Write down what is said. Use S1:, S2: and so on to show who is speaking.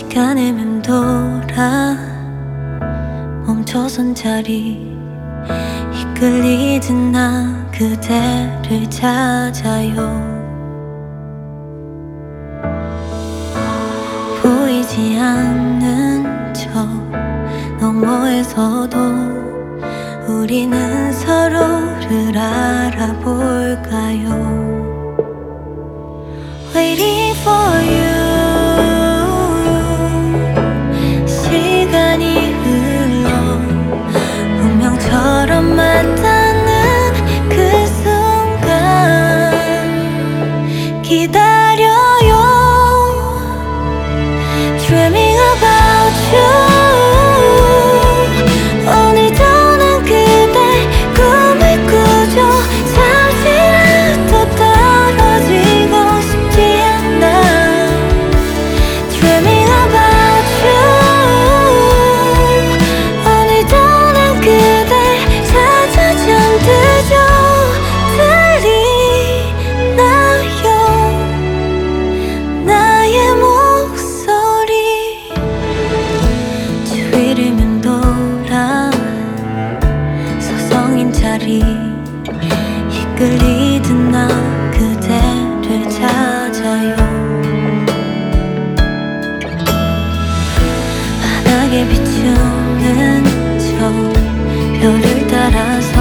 S1: 시간을 맴돌아 멈춰선 자리 이끌리듯 나 그대를 찾아요. 보이지 않는 저 너머에서도 우리는 서로를 알아볼까요? Waiting for you. 시간이 흘러 운명처럼 만나는 그 순간 기다려요. Dreaming about you. 오늘도 난 그대 꿈을 꾸죠. 잠시라도 떨어지고 싶지 않아. Dreaming about you. 오늘도 난 그대 찾아 잠들죠. 들리나요 나의 목소리. 주위를 맴돌아 서성인 자리 이끌리듯 나 그대를 찾아요. 바닥에 비추는 저 별을 따라서